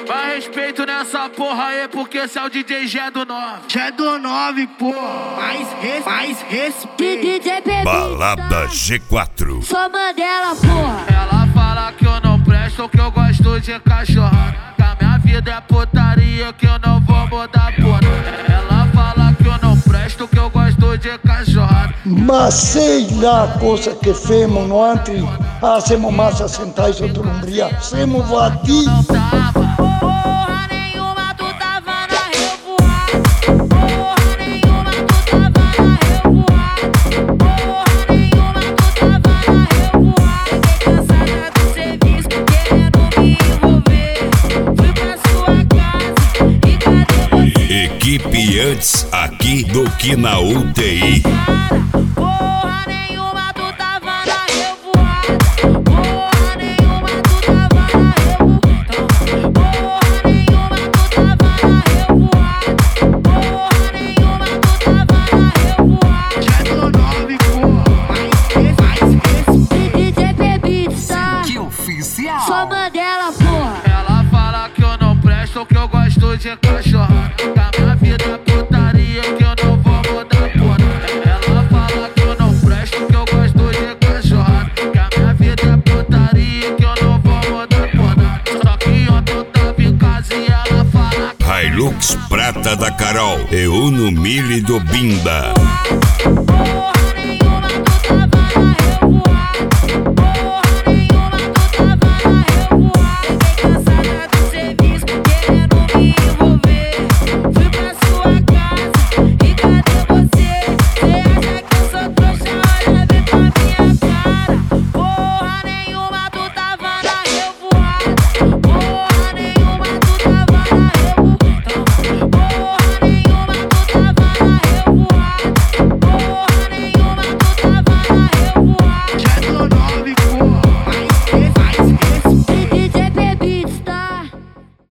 Vai respeito nessa porra aí, porque esse é o DJ G do 9. Já é do 9, pô. Mais respeito. DJ Pepita. Balada G4. Sou Mandela, porra. Ela fala que eu não presto, que eu gosto de cachorrada. Que a minha vida é putaria, que eu não vou mudar, porra. Ela fala que eu não presto, que eu gosto de cachorrada. Mas sei lá cosa que femo no antri. Hacemos massa sentais outro umbria. Hacemos vati. Não tava. Porra nenhuma, tu tava na revoada. Porra nenhuma, tu tava na revoada. Porra nenhuma, tu tava na revoada. Fiquei cansada do serviço, querendo me envolver. Fui pra sua casa e cadê você? Equipe antes aqui do que na UTI. Porra nenhuma, tu tava na revoada. Porra nenhuma, tu tava na revoada. Porra nenhuma, tu tava na revoada. Porra nenhuma, tu tava na revoada. Já é do 9, pô. Mais respeito. DJ Pepita. Que oficial. Sou Mandela, porra. Ela fala que eu não presto, que eu gosto de cachorrada. Que a minha vida é putaria, que eu não vou mudar, porra. Ela fala que eu não presto, que eu gosto de cachorrada. Que a minha vida é putaria, que eu não vou mudar, porra. Só que ontem eu tava em casa e ela fala Hilux Prata da Carol e Uno Mille do Bimba.